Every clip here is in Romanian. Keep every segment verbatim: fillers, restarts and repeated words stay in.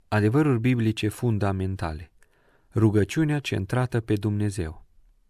Adevăruri biblice fundamentale. Rugăciunea centrată pe Dumnezeu.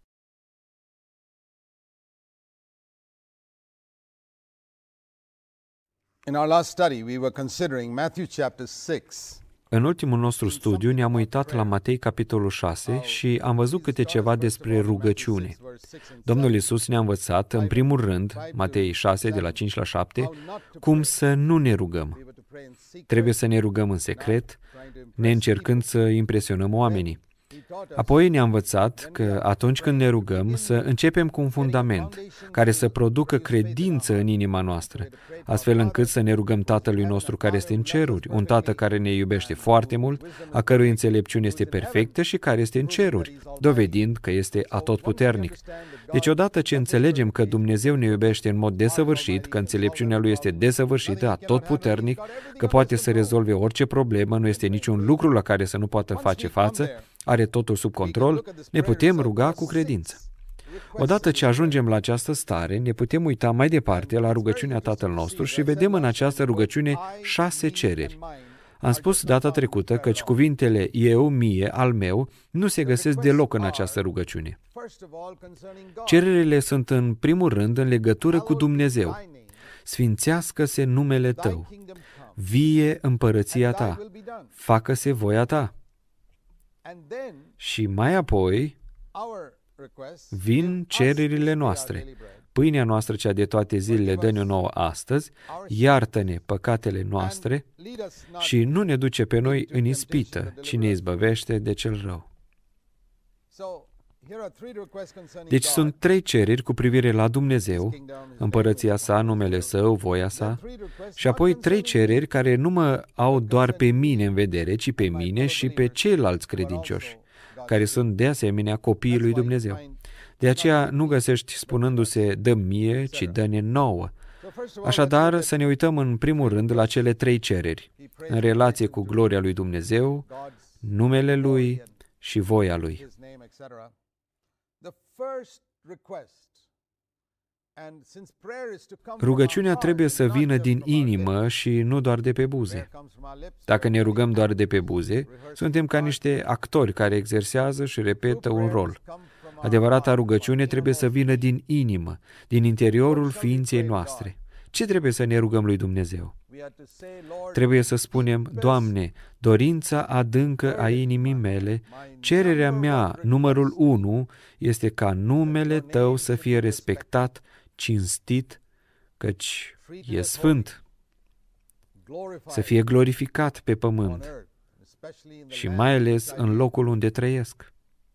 In our last study, we were considering Matthew chapter six. În ultimul nostru studiu ne-am uitat la Matei, capitolul șase, și am văzut câte ceva despre rugăciune. Domnul Iisus ne-a învățat, în primul rând, Matei șase, de la cinci la șapte, cum să nu ne rugăm. Trebuie să ne rugăm în secret, neîncercând să impresionăm oamenii. Apoi ne-a învățat că atunci când ne rugăm să începem cu un fundament care să producă credință în inima noastră, astfel încât să ne rugăm Tatălui nostru care este în ceruri, un Tată care ne iubește foarte mult, a cărui înțelepciune este perfectă și care este în ceruri, dovedind că este atotputernic. Deci odată ce înțelegem că Dumnezeu ne iubește în mod desăvârșit, că înțelepciunea Lui este desăvârșită, atotputernic, că poate să rezolve orice problemă, nu este niciun lucru la care să nu poată face față, are totul sub control, ne putem ruga cu credință. Odată ce ajungem la această stare, ne putem uita mai departe la rugăciunea Tatăl nostru și vedem în această rugăciune șase cereri. Am spus data trecută căci cuvintele eu, mie, al meu nu se găsesc deloc în această rugăciune. Cererile sunt în primul rând în legătură cu Dumnezeu. Sfințească-se numele Tău, vie împărăția Ta, facă-se voia Ta. Și mai apoi vin cererile noastre. Pâinea noastră cea de toate zilele dă-ne-o nouă astăzi, iartă-ne păcatele noastre și nu ne duce pe noi în ispită, ci ne izbăvește de cel rău. Deci sunt trei cereri cu privire la Dumnezeu, împărăția sa, numele Său, voia sa, și apoi trei cereri care nu mă au doar pe mine în vedere, ci pe mine și pe ceilalți credincioși, care sunt de asemenea copiii lui Dumnezeu. De aceea nu găsești spunându-se dă-mi mie, ci dă-ne nouă. Așadar, să ne uităm în primul rând la cele trei cereri, în relație cu gloria lui Dumnezeu, numele Lui și voia Lui. Rugăciunea trebuie să vină din inimă și nu doar de pe buze. Dacă ne rugăm doar de pe buze, suntem ca niște actori care exersează și repetă un rol. Adevărata rugăciune trebuie să vină din inimă, din interiorul ființei noastre. Ce trebuie să ne rugăm lui Dumnezeu? Trebuie să spunem, Doamne, dorința adâncă a inimii mele, cererea mea, numărul unu, este ca numele Tău să fie respectat, cinstit, căci e sfânt, să fie glorificat pe pământ și mai ales în locul unde trăiesc.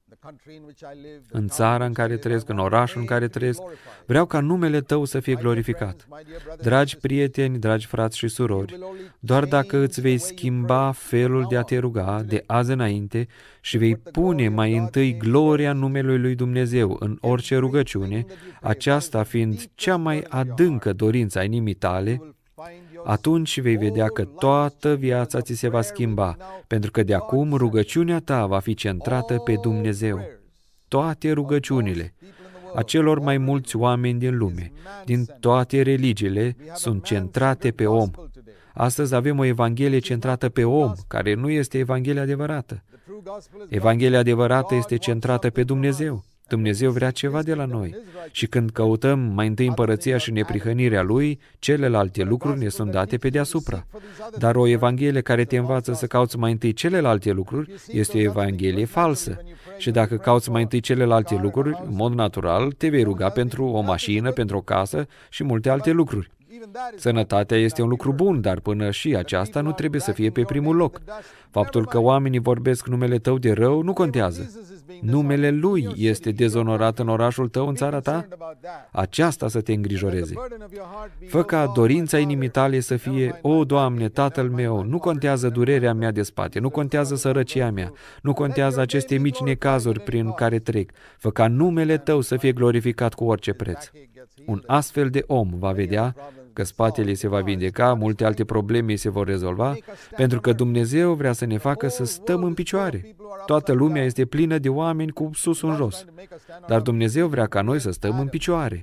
În țara în care trăiesc, în orașul în care trăiesc, vreau ca numele Tău să fie glorificat. Dragi prieteni, dragi frați și surori, doar dacă îți vei schimba felul de a te ruga de azi înainte și vei pune mai întâi gloria numelui lui Dumnezeu în orice rugăciune, aceasta fiind cea mai adâncă dorință a inimii tale, atunci vei vedea că toată viața ți se va schimba, pentru că de acum rugăciunea ta va fi centrată pe Dumnezeu. Toate rugăciunile a celor mai mulți oameni din lume, din toate religiile, sunt centrate pe om. Astăzi avem o Evanghelie centrată pe om, care nu este Evanghelia adevărată. Evanghelia adevărată este centrată pe Dumnezeu. Dumnezeu vrea ceva de la noi. Și când căutăm mai întâi împărăția și neprihănirea Lui, celelalte lucruri ne sunt date pe deasupra. Dar o Evanghelie care te învață să cauți mai întâi celelalte lucruri este o Evanghelie falsă. Și dacă cauți mai întâi celelalte lucruri, în mod natural, te vei ruga pentru o mașină, pentru o casă și multe alte lucruri. Sănătatea este un lucru bun, dar până și aceasta nu trebuie să fie pe primul loc. Faptul că oamenii vorbesc numele tău de rău nu contează. Numele Lui este dezonorat în orașul tău, în țara ta? Aceasta să te îngrijoreze. Fă ca dorința inimii tale să fie, o, Doamne, Tatăl meu, nu contează durerea mea de spate, nu contează sărăcia mea, nu contează aceste mici necazuri prin care trec. Fă ca numele Tău să fie glorificat cu orice preț. Un astfel de om va vedea că spatele se va vindeca, multe alte probleme se vor rezolva, pentru că Dumnezeu vrea să ne facă să stăm în picioare. Toată lumea este plină de oameni cu sus în jos, dar Dumnezeu vrea ca noi să stăm în picioare.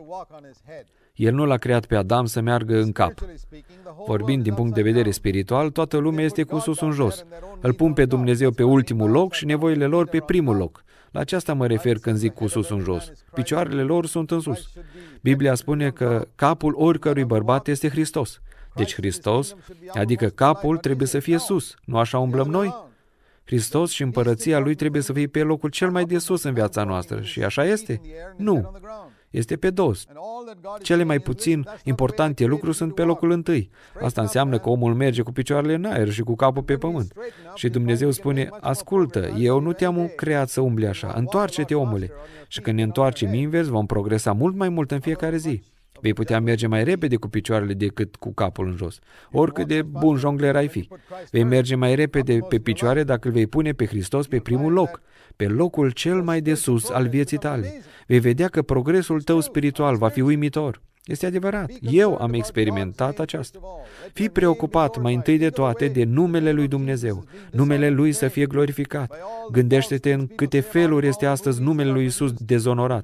El nu l-a creat pe Adam să meargă în cap. Vorbind din punct de vedere spiritual, toată lumea este cu sus în jos. Îl pun pe Dumnezeu pe ultimul loc și nevoile lor pe primul loc. La aceasta mă refer când zic cu sus în jos. Picioarele lor sunt în sus. Biblia spune că capul oricărui bărbat este Hristos. Deci Hristos, adică capul, trebuie să fie sus. Nu așa umblăm noi? Hristos și împărăția Lui trebuie să fie pe locul cel mai de sus în viața noastră. Și așa este? Nu. Este pe dos. Cele mai puțin importante lucruri sunt pe locul întâi. Asta înseamnă că omul merge cu picioarele în aer și cu capul pe pământ. Și Dumnezeu spune, ascultă, eu nu te-am creat să umbli așa, întoarce-te, omule. Și când ne întoarcem invers, vom progresa mult mai mult în fiecare zi. Vei putea merge mai repede cu picioarele decât cu capul în jos. Oricât de bun jongler ai fi. Vei merge mai repede pe picioare dacă îl vei pune pe Hristos pe primul loc, pe locul cel mai de sus al vieții tale. Vei vedea că progresul tău spiritual va fi uimitor. Este adevărat. Eu am experimentat aceasta. Fii preocupat mai întâi de toate de numele lui Dumnezeu. Numele Lui să fie glorificat. Gândește-te în câte feluri este astăzi numele lui Iisus dezonorat.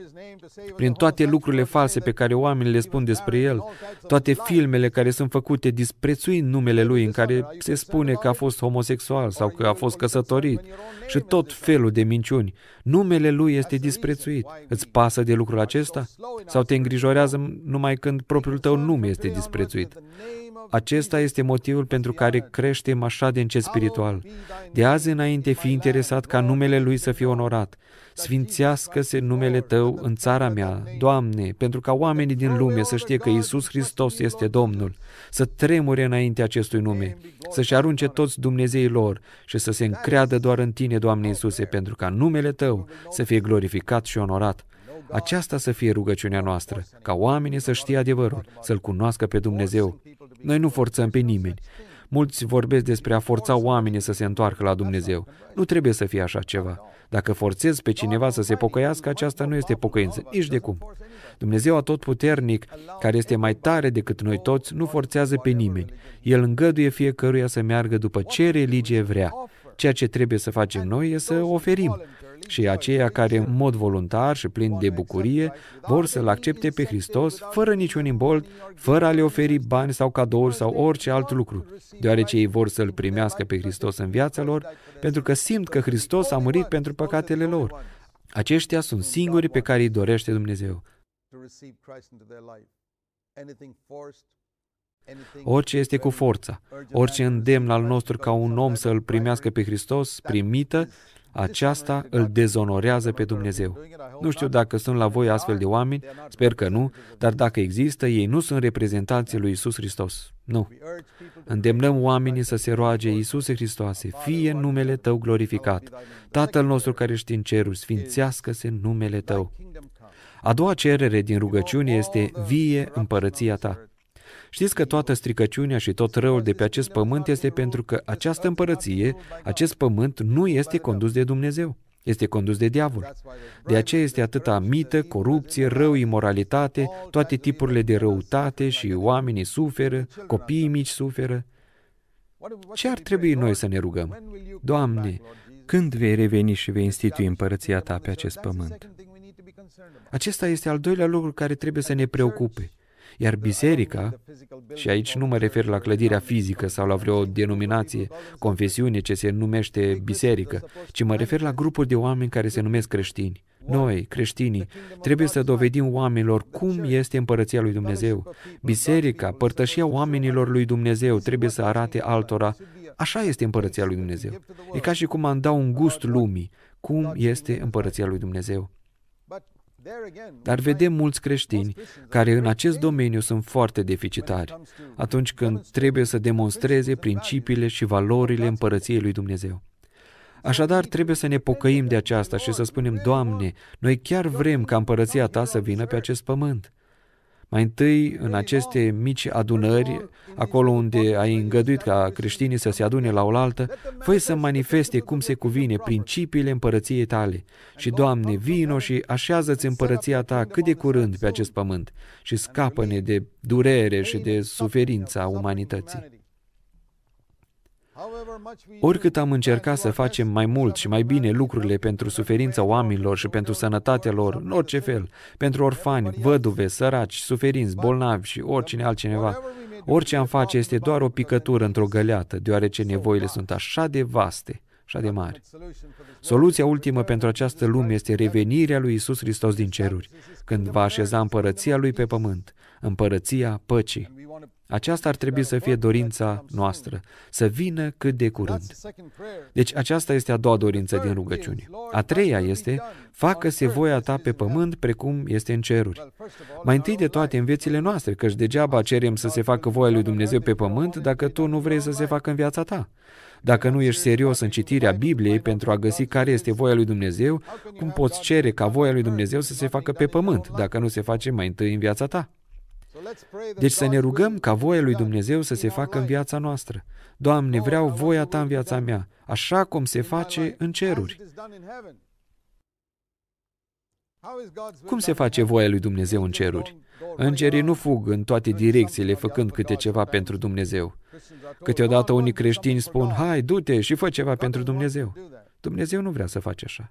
Prin toate lucrurile false pe care oamenii le spun despre El, toate filmele care sunt făcute disprețuind numele Lui, în care se spune că a fost homosexual sau că a fost căsătorit și tot felul de minciuni. Numele Lui este disprețuit. Îți pasă de lucrul acesta? Sau te îngrijorează numai când propriul tău nume este disprețuit? Acesta este motivul pentru care creștem așa de încet spiritual. De azi înainte fii interesat ca numele Lui să fie onorat. Sfințească-se numele Tău în țara mea, Doamne, pentru ca oamenii din lume să știe că Iisus Hristos este Domnul, să tremure înainte acestui nume, să-și arunce toți Dumnezeii lor și să se încreadă doar în Tine, Doamne Iisuse, pentru ca numele Tău să fie glorificat și onorat. Aceasta să fie rugăciunea noastră, ca oamenii să știe adevărul, să-L cunoască pe Dumnezeu. Noi nu forțăm pe nimeni. Mulți vorbesc despre a forța oamenii să se întoarcă la Dumnezeu. Nu trebuie să fie așa ceva. Dacă forțezi pe cineva să se pocăiască, aceasta nu este pocăință, nici de cum. Dumnezeu atotputernic, care este mai tare decât noi toți, nu forțează pe nimeni. El îngăduie fiecăruia să meargă după ce religie vrea. Ceea ce trebuie să facem noi e să oferim. Și aceia care, în mod voluntar și plin de bucurie, vor să-L accepte pe Hristos, fără niciun imbold, fără a le oferi bani sau cadouri sau orice alt lucru, deoarece ei vor să-L primească pe Hristos în viața lor, pentru că simt că Hristos a murit pentru păcatele lor. Aceștia sunt singurii pe care îi dorește Dumnezeu. Orice este cu forța, orice îndemn al nostru ca un om să îl primească pe Hristos, prin mită, aceasta îl dezonorează pe Dumnezeu. Nu știu dacă sunt la voi astfel de oameni, sper că nu, dar dacă există, ei nu sunt reprezentanții lui Iisus Hristos. Nu. Îndemnăm oamenii să se roage, Iisuse Hristoase, fie numele Tău glorificat. Tatăl nostru care ești în ceruri, sfințească-se numele Tău. A doua cerere din rugăciune este, vie împărăția Ta. Știți că toată stricăciunea și tot răul de pe acest pământ este pentru că această împărăție, acest pământ, nu este condus de Dumnezeu. Este condus de diavol. De aceea este atâta mită, corupție, rău, imoralitate, toate tipurile de răutate și oamenii suferă, copiii mici suferă. Ce ar trebui noi să ne rugăm? Doamne, când vei reveni și vei institui împărăția Ta pe acest pământ? Acesta este al doilea lucru care trebuie să ne preocupe. Iar biserica, și aici nu mă refer la clădirea fizică sau la vreo denominație, confesiune ce se numește biserică, ci mă refer la grupuri de oameni care se numesc creștini. Noi, creștinii, trebuie să dovedim oamenilor cum este împărăția lui Dumnezeu. Biserica, părtășia oamenilor lui Dumnezeu trebuie să arate altora, așa este împărăția lui Dumnezeu. E ca și cum am da un gust lumii, cum este împărăția lui Dumnezeu. Dar vedem mulți creștini care în acest domeniu sunt foarte deficitari, atunci când trebuie să demonstreze principiile și valorile împărăției lui Dumnezeu. Așadar, trebuie să ne pocăim de aceasta și să spunem, Doamne, noi chiar vrem ca împărăția Ta să vină pe acest pământ. Mai întâi, în aceste mici adunări, acolo unde ai îngăduit ca creștinii să se adune la oaltă, fă să manifeste cum se cuvine principiile împărăției Tale. Și, Doamne, vino și așează-ți împărăția Ta cât de curând pe acest pământ și scapă-ne de durere și de suferința umanității. Oricât am încercat să facem mai mult și mai bine lucrurile pentru suferința oamenilor și pentru sănătatea lor, în orice fel, pentru orfani, văduve, săraci, suferinți, bolnavi și oricine altcineva, orice am face este doar o picătură într-o găleată, deoarece nevoile sunt așa de vaste, așa de mari. Soluția ultimă pentru această lume este revenirea lui Iisus Hristos din ceruri, când va așeza împărăția lui pe pământ, împărăția păcii. Aceasta ar trebui să fie dorința noastră, să vină cât de curând. Deci aceasta este a doua dorință din rugăciune. A treia este, facă-se voia ta pe pământ precum este în ceruri. Mai întâi de toate în viețile noastre, căci degeaba cerem să se facă voia lui Dumnezeu pe pământ dacă tu nu vrei să se facă în viața ta. Dacă nu ești serios în citirea Bibliei pentru a găsi care este voia lui Dumnezeu, cum poți cere ca voia lui Dumnezeu să se facă pe pământ, dacă nu se face mai întâi în viața ta? Deci să ne rugăm ca voia lui Dumnezeu să se facă în viața noastră. Doamne, vreau voia ta în viața mea, așa cum se face în ceruri. Cum se face voia lui Dumnezeu în ceruri? Îngerii nu fug în toate direcțiile făcând câte ceva pentru Dumnezeu. Câteodată unii creștini spun, hai, du-te și fă ceva pentru Dumnezeu. Dumnezeu nu vrea să faci așa.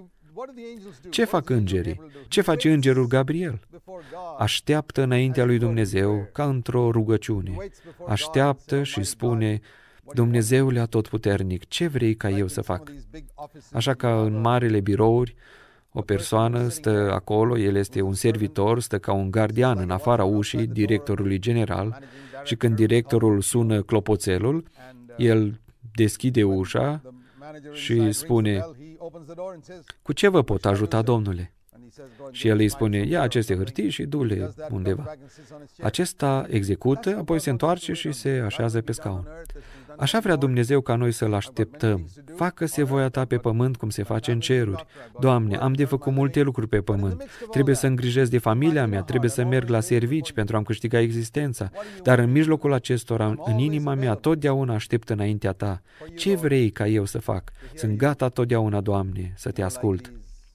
Ce fac îngerii? Ce face îngerul Gabriel? Așteaptă înaintea lui Dumnezeu ca într-o rugăciune. Așteaptă și spune, Dumnezeule atotputernic, ce vrei ca eu să fac? Așa ca în marele birouri, o persoană stă acolo, el este un servitor, stă ca un gardian în afara ușii directorului general și când directorul sună clopoțelul, el deschide ușa și spune, cu ce vă pot ajuta, domnule? Și el îi spune, ia aceste hârtii și du-le undeva. Acesta execută, apoi se întoarce și se așează pe scaun. Așa vrea Dumnezeu ca noi să-L așteptăm. Facă-se voia ta pe pământ cum se face în ceruri. Doamne, am de făcut multe lucruri pe pământ. Trebuie să îngrijesc de familia mea, trebuie să merg la servici pentru a-mi câștiga existența. Dar în mijlocul acestora, în inima mea, totdeauna aștept înaintea ta. Ce vrei ca eu să fac? Sunt gata totdeauna, Doamne, să te ascult.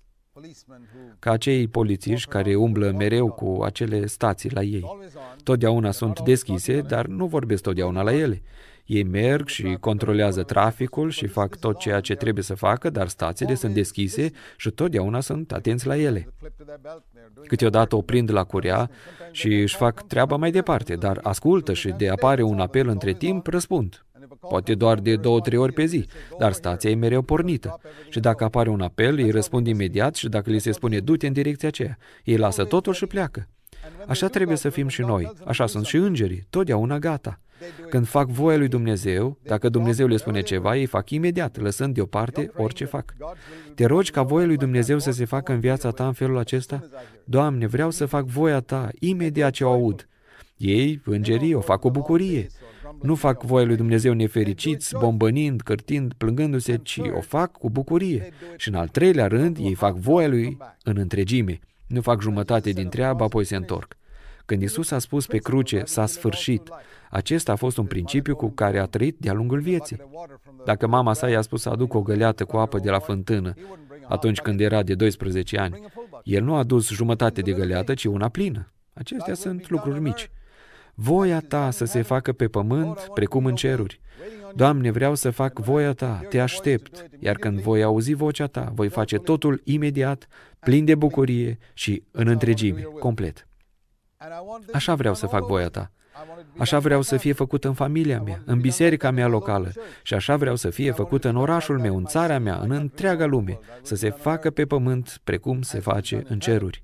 Ca acei polițiști care umblă mereu cu acele stații la ei. Totdeauna sunt deschise, dar nu vorbesc totdeauna la ele. Ei merg și controlează traficul și fac tot ceea ce trebuie să facă, dar stațiile sunt deschise și totdeauna sunt atenți la ele. Câteodată o prind la curea și își fac treaba mai departe, dar ascultă și de apare un apel între timp, răspund. Poate doar de două, trei ori pe zi, dar stația e mereu pornită. Și dacă apare un apel, ei răspund imediat și dacă li se spune du-te în direcția aceea, ei lasă totul și pleacă. Așa trebuie să fim și noi, așa sunt și îngerii, totdeauna gata. Când fac voia lui Dumnezeu, dacă Dumnezeu le spune ceva, ei fac imediat, lăsând deoparte orice fac. Te rogi ca voia lui Dumnezeu să se facă în viața ta în felul acesta? Doamne, vreau să fac voia ta imediat ce o aud. Ei, îngerii, o fac cu bucurie. Nu fac voia lui Dumnezeu nefericiți, bombănind, cârtind, plângându-se, ci o fac cu bucurie. Și în al treilea rând, ei fac voia lui în întregime. Nu fac jumătate din treabă, apoi se întorc. Când Iisus a spus pe cruce, s-a sfârșit, acesta a fost un principiu cu care a trăit de-a lungul vieții. Dacă mama sa i-a spus să aducă o găleată cu apă de la fântână, atunci când era de doisprezece ani, el nu a adus jumătate de găleată, ci una plină. Acestea sunt lucruri mici. Voia ta să se facă pe pământ, precum în ceruri. Doamne, vreau să fac voia ta, te aștept, iar când voi auzi vocea ta, voi face totul imediat, plin de bucurie și în întregime, complet. Așa vreau să fac voia ta. Așa vreau să fie făcută în familia mea, în biserica mea locală și așa vreau să fie făcută în orașul meu, în țara mea, în întreaga lume, să se facă pe pământ precum se face în ceruri.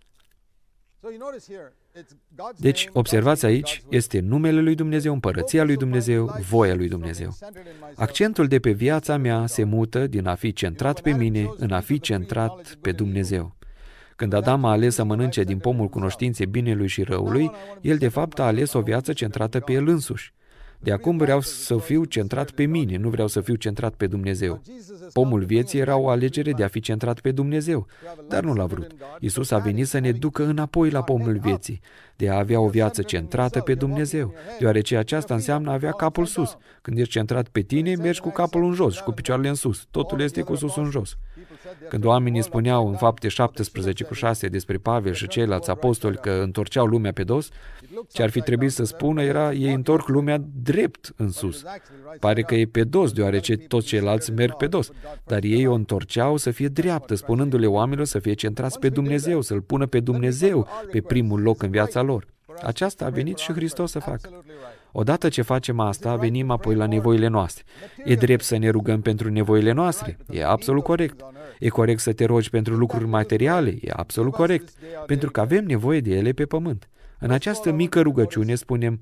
Deci, observați aici, este numele lui Dumnezeu, împărăția lui Dumnezeu, voia lui Dumnezeu. Accentul de pe viața mea se mută din a fi centrat pe mine în a fi centrat pe Dumnezeu. Când Adam a ales să mănânce din pomul cunoștinței binelui și răului, el de fapt a ales o viață centrată pe el însuși. De acum vreau să fiu centrat pe mine, nu vreau să fiu centrat pe Dumnezeu. Pomul vieții era o alegere de a fi centrat pe Dumnezeu, dar nu l-a vrut. Iisus a venit să ne ducă înapoi la pomul vieții, de a avea o viață centrată pe Dumnezeu, deoarece aceasta înseamnă a avea capul sus. Când ești centrat pe tine, mergi cu capul în jos și cu picioarele în sus. Totul este cu sus în jos. Când oamenii spuneau în Fapte șaptesprezece cu șase despre Pavel și ceilalți apostoli că întorceau lumea pe dos, ce ar fi trebuit să spună era, ei întorc lumea drept în sus. Pare că e pe dos, deoarece toți ceilalți merg pe dos, dar ei o întorceau să fie dreaptă, spunându-le oamenilor să fie centrați pe Dumnezeu, să-L pună pe Dumnezeu pe primul loc în viața lor. Aceasta a venit și Hristos să facă. Odată ce facem asta, venim apoi la nevoile noastre. E drept să ne rugăm pentru nevoile noastre? E absolut corect. E corect să te rogi pentru lucruri materiale? E absolut corect, pentru că avem nevoie de ele pe pământ. În această mică rugăciune spunem,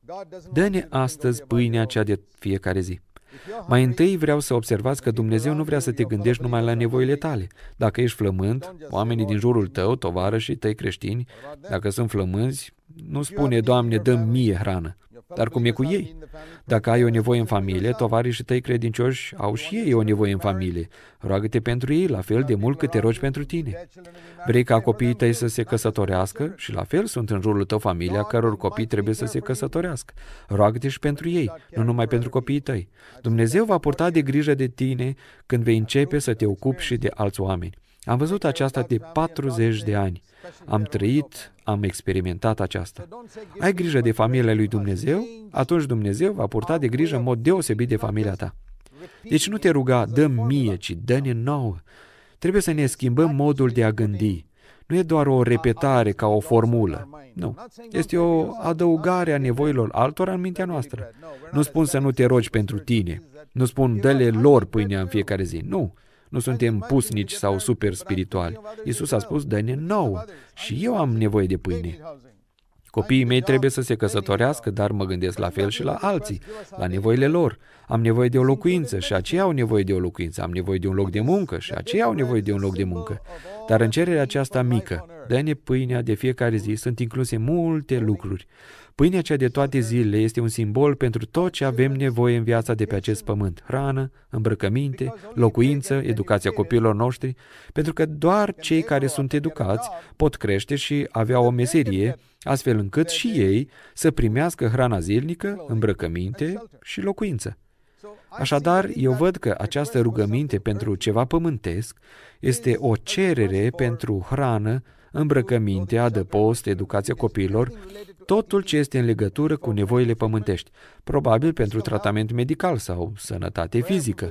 dă-ne astăzi pâinea cea de fiecare zi. Mai întâi vreau să observați că Dumnezeu nu vrea să te gândești numai la nevoile tale. Dacă ești flământ, oamenii din jurul tău, tovarășii tăi creștini, dacă sunt flămânzi, nu spune, Doamne, dă-mi mie hrană. Dar cum e cu ei? Dacă ai o nevoie în familie, tovarășii tăi credincioși au și ei o nevoie în familie. Roagă-te pentru ei, la fel de mult cât te rogi pentru tine. Vrei ca copiii tăi să se căsătorească? Și la fel sunt în jurul tău familia căror copii trebuie să se căsătorească. Roagă-te și pentru ei, nu numai pentru copiii tăi. Dumnezeu va purta de grijă de tine când vei începe să te ocupi și de alți oameni. Am văzut aceasta de patruzeci de ani. Am trăit, am experimentat aceasta. Ai grijă de familia lui Dumnezeu? Atunci Dumnezeu va purta de grijă în mod deosebit de familia ta. Deci nu te ruga, dă-mi mie, ci dă-ne nouă. Trebuie să ne schimbăm modul de a gândi. Nu e doar o repetare ca o formulă. Nu. Este o adăugare a nevoilor altora în mintea noastră. Nu spun să nu te rogi pentru tine. Nu spun dă-le lor pâinea în fiecare zi. Nu. Nu suntem pusnici sau super spirituali. Iisus a spus, dă-ne nouă. Și eu am nevoie de pâine. Copiii mei trebuie să se căsătorească, dar mă gândesc la fel și la alții, la nevoile lor. Am nevoie de o locuință și aceia au nevoie de o locuință. Am nevoie de un loc de muncă și aceia au nevoie de un loc de muncă. Dar în cererea aceasta mică, dă-ne pâinea de fiecare zi, sunt incluse multe lucruri. Pâinea cea de toate zilele este un simbol pentru tot ce avem nevoie în viața de pe acest pământ. Hrană, îmbrăcăminte, locuință, educația copiilor noștri, pentru că doar cei care sunt educați pot crește și avea o meserie, astfel încât și ei să primească hrana zilnică, îmbrăcăminte și locuință. Așadar, eu văd că această rugăminte pentru ceva pământesc este o cerere pentru hrană, îmbrăcăminte, adăpost, educația copiilor, totul ce este în legătură cu nevoile pământești, probabil pentru tratament medical sau sănătate fizică.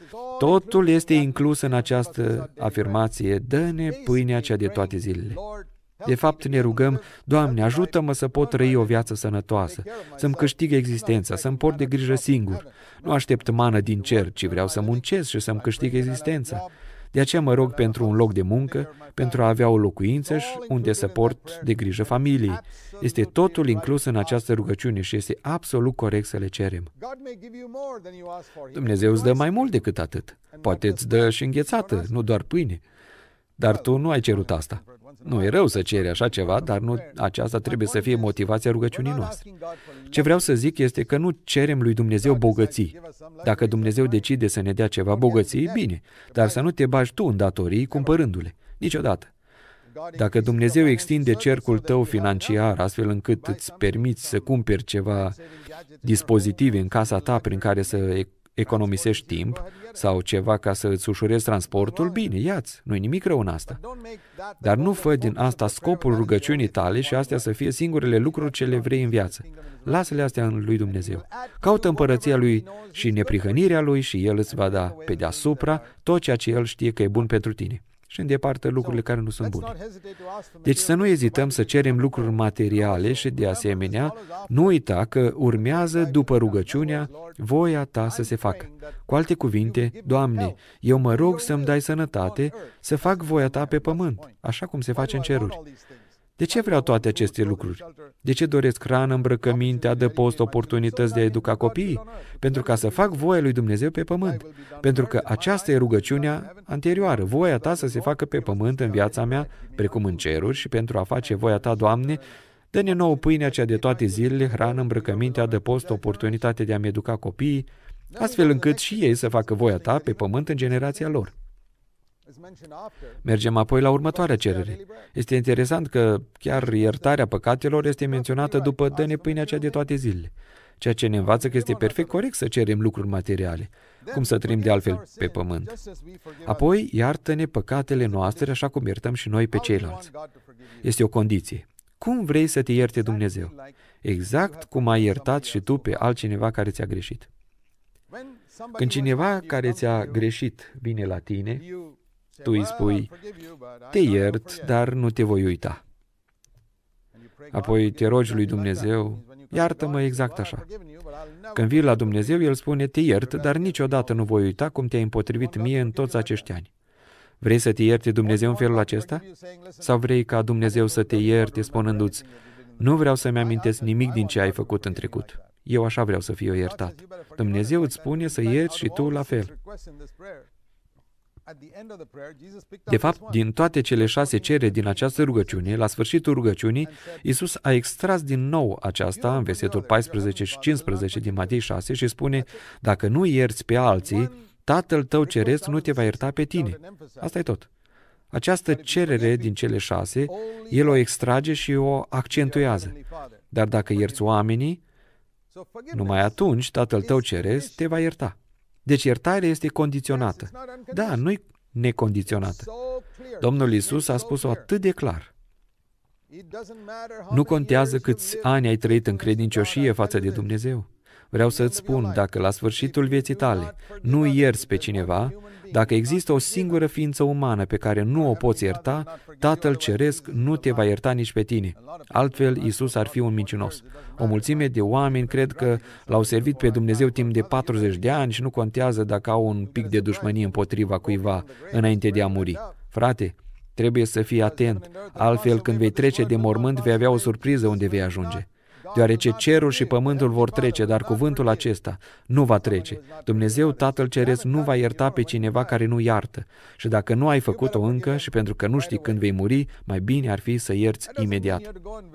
Totul este inclus în această afirmație, dă-ne pâinea cea de toate zilele. De fapt, ne rugăm, Doamne, ajută-mă să pot trăi o viață sănătoasă, să-mi câștig existența, să-mi port de grijă singur. Nu aștept mană din cer, ci vreau să muncesc și să-mi câștig existența. De aceea mă rog pentru un loc de muncă, pentru a avea o locuință și unde să port de grijă familiei. Este totul inclus în această rugăciune și este absolut corect să le cerem. Dumnezeu îți dă mai mult decât atât. Poate îți dă și înghețată, nu doar pâine. Dar tu nu ai cerut asta. Nu e rău să ceri așa ceva, dar nu aceasta trebuie să fie motivația rugăciunii noastre. Ce vreau să zic este că nu cerem lui Dumnezeu bogății. Dacă Dumnezeu decide să ne dea ceva bogății, bine, dar să nu te bagi tu în datorii cumpărându-le. Niciodată. Dacă Dumnezeu extinde cercul tău financiar astfel încât îți permiți să cumperi ceva dispozitive în casa ta prin care să economisești timp sau ceva ca să îți ușurezi transportul, bine, ia-ți, nu-i nimic rău în asta. Dar nu fă din asta scopul rugăciunii tale și astea să fie singurele lucruri ce le vrei în viață. Lasă-le astea în lui Dumnezeu. Caută împărăția lui și neprihănirea lui și El îți va da pe deasupra tot ceea ce El știe că e bun pentru tine și îndepărtă lucrurile care nu sunt bune. Deci să nu ezităm să cerem lucruri materiale și, de asemenea, nu uita că urmează după rugăciunea voia ta să se facă. Cu alte cuvinte, Doamne, eu mă rog să-mi dai sănătate, să fac voia ta pe pământ, așa cum se face în ceruri. De ce vreau toate aceste lucruri? De ce doresc hrană, îmbrăcăminte, adăpost, oportunități de a educa copiii? Pentru ca să fac voia lui Dumnezeu pe pământ. Pentru că aceasta e rugăciunea anterioară, voia ta să se facă pe pământ în viața mea, precum în ceruri, și pentru a face voia ta, Doamne, dă-ne nouă pâinea cea de toate zilele, hrană, îmbrăcăminte, adăpost, oportunitate de a-mi educa copiii, astfel încât și ei să facă voia ta pe pământ în generația lor. Mergem apoi la următoarea cerere. Este interesant că chiar iertarea păcatelor este menționată după dă-ne pâinea cea de toate zilele, ceea ce ne învață că este perfect corect să cerem lucruri materiale. Cum să trăim de altfel pe pământ? Apoi, iartă-ne păcatele noastre așa cum iertăm și noi pe ceilalți. Este o condiție. Cum vrei să te ierte Dumnezeu? Exact cum ai iertat și tu pe altcineva care ți-a greșit. Când cineva care ți-a greșit vine la tine, tu îi spui, te iert, dar nu te voi uita. Apoi te rogi lui Dumnezeu, iartă-mă exact așa. Când vii la Dumnezeu, El spune, te iert, dar niciodată nu voi uita cum te-ai împotrivit mie în toți acești ani. Vrei să te ierte Dumnezeu în felul acesta? Sau vrei ca Dumnezeu să te ierte spunându-ți, nu vreau să-mi amintesc nimic din ce ai făcut în trecut. Eu așa vreau să fiu iertat. Dumnezeu îți spune să ierți și tu la fel. De fapt, din toate cele șase cereri din această rugăciune, la sfârșitul rugăciunii, Iisus a extras din nou aceasta în versetul paisprezece și cincisprezece din Matei șase și spune, dacă nu ierți pe alții, Tatăl tău ceresc nu te va ierta pe tine. Asta e tot. Această cerere din cele șase, El o extrage și o accentuează. Dar dacă ierți oamenii, numai atunci Tatăl tău ceresc te va ierta. Deci iertarea este condiționată. Da, nu-i necondiționată. Domnul Iisus a spus-o atât de clar. Nu contează câți ani ai trăit în credincioșie față de Dumnezeu. Vreau să-ți spun, dacă la sfârșitul vieții tale nu ierți pe cineva, dacă există o singură ființă umană pe care nu o poți ierta, Tatăl Ceresc nu te va ierta nici pe tine. Altfel, Iisus ar fi un mincinos. O mulțime de oameni cred că l-au servit pe Dumnezeu timp de patruzeci de ani și nu contează dacă au un pic de dușmănie împotriva cuiva înainte de a muri. Frate, trebuie să fii atent, altfel când vei trece de mormânt vei avea o surpriză unde vei ajunge. Deoarece cerul și pământul vor trece, dar cuvântul acesta nu va trece. Dumnezeu, Tatăl Ceresc, nu va ierta pe cineva care nu iartă. Și dacă nu ai făcut-o încă și pentru că nu știi când vei muri, mai bine ar fi să ierți imediat.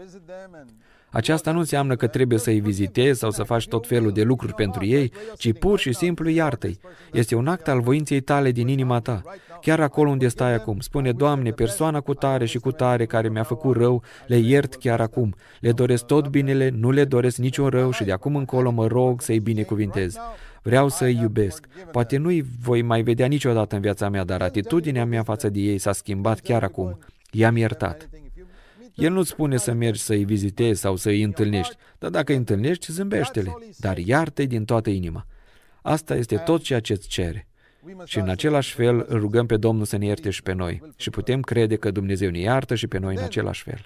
Aceasta nu înseamnă că trebuie să-i vizitezi sau să faci tot felul de lucruri pentru ei, ci pur și simplu iartă-i. Este un act al voinței tale din inima ta. Chiar acolo unde stai acum, spune, Doamne, persoana cu tare și cu tare care mi-a făcut rău, le iert chiar acum. Le doresc tot binele, nu le doresc niciun rău și de acum încolo mă rog să-i binecuvintez. Vreau să-i iubesc. Poate nu-i voi mai vedea niciodată în viața mea, dar atitudinea mea față de ei s-a schimbat chiar acum. I-am iertat. El nu-ți spune să mergi să-i vizitezi sau să-i întâlnești, dar dacă îi întâlnești, zâmbește-le, dar iartă-i din toată inima. Asta este tot ceea ce îți cere. Și în același fel îl rugăm pe Domnul să ne ierte și pe noi. Și putem crede că Dumnezeu ne iartă și pe noi în același fel.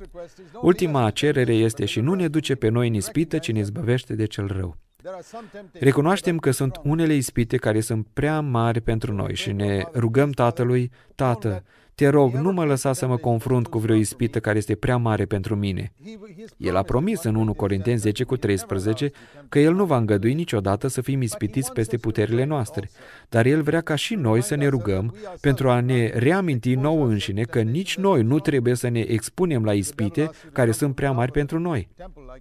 Ultima cerere este și nu ne duce pe noi în ispită, ci ne izbăvește de cel rău. Recunoaștem că sunt unele ispite care sunt prea mari pentru noi și ne rugăm Tatălui, Tată, te rog, nu mă lăsa să mă confrunt cu vreo ispită care este prea mare pentru mine. El a promis în unu Corinteni zece cu treisprezece că El nu va îngădui niciodată să fim ispitiți peste puterile noastre, dar El vrea ca și noi să ne rugăm pentru a ne reaminti nouă înșine că nici noi nu trebuie să ne expunem la ispite care sunt prea mari pentru noi.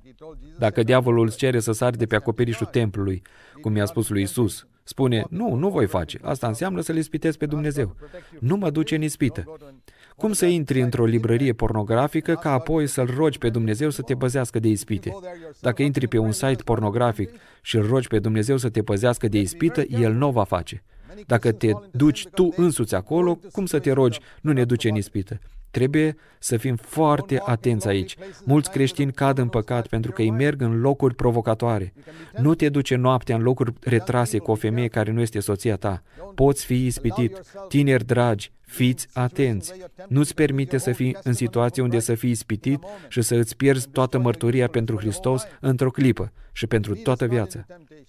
Dacă diavolul îți cere să sari de pe acoperișul templului, cum i-a spus lui Iisus, spune, nu, nu voi face. Asta înseamnă să-L ispitezi pe Dumnezeu. Nu mă duce în ispită. Cum să intri într-o librărie pornografică ca apoi să-L rogi pe Dumnezeu să te păzească de ispite? Dacă intri pe un site pornografic și îl rogi pe Dumnezeu să te păzească de ispită, El nu o va face. Dacă te duci tu însuți acolo, cum să te rogi, nu ne duce în ispită? Trebuie să fim foarte atenți aici. Mulți creștini cad în păcat pentru că îi merg în locuri provocatoare. Nu te duce noaptea în locuri retrase cu o femeie care nu este soția ta. Poți fi ispitit. Tineri dragi, fiți atenți. Nu-ți permite să fii în situație unde să fii ispitit și să îți pierzi toată mărturia pentru Hristos într-o clipă și pentru toată viața.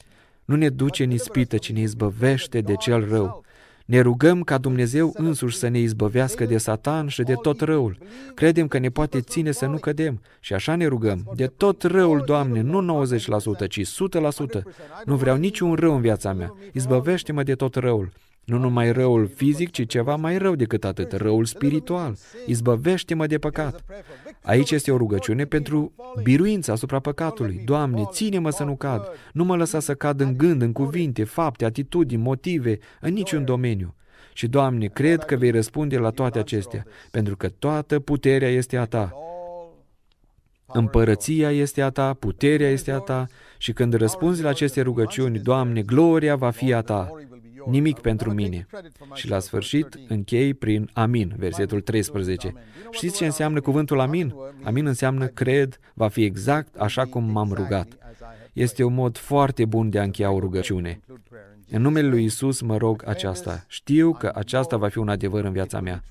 Nu ne duce în ispită, ci ne izbăvește de cel rău. Ne rugăm ca Dumnezeu însuși să ne izbăvească de Satan și de tot răul. Credem că ne poate ține să nu cădem și așa ne rugăm. De tot răul, Doamne, nu nouăzeci la sută, ci o sută la sută. Nu vreau niciun rău în viața mea. Izbăvește-mă de tot răul. Nu numai răul fizic, ci ceva mai rău decât atât, răul spiritual. Izbăvește-mă de păcat. Aici este o rugăciune pentru biruința asupra păcatului. Doamne, ține-mă să nu cad. Nu mă lăsa să cad în gând, în cuvinte, fapte, atitudini, motive, în niciun domeniu. Și, Doamne, cred că vei răspunde la toate acestea, pentru că toată puterea este a Ta. împărăția este a Ta, puterea este a Ta și când răspunzi la aceste rugăciuni, Doamne, gloria va fi a Ta, nimic pentru mine. Și la sfârșit închei prin amin, versetul treisprezece. Știți ce înseamnă cuvântul amin? Amin înseamnă cred, va fi exact așa cum m-am rugat. Este un mod foarte bun de a încheia o rugăciune. În numele lui Iisus mă rog aceasta. Știu că aceasta va fi un adevăr în viața mea.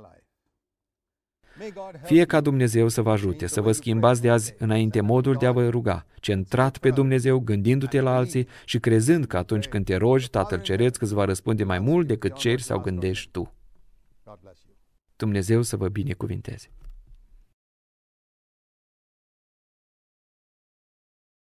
Fie ca Dumnezeu să vă ajute, să vă schimbați de azi înainte modul de a vă ruga, centrat pe Dumnezeu, gândindu-te la alții și crezând că atunci când te rogi, Tatăl Ceresc îți va răspunde mai mult decât ceri sau gândești tu. Dumnezeu să vă binecuvinteze.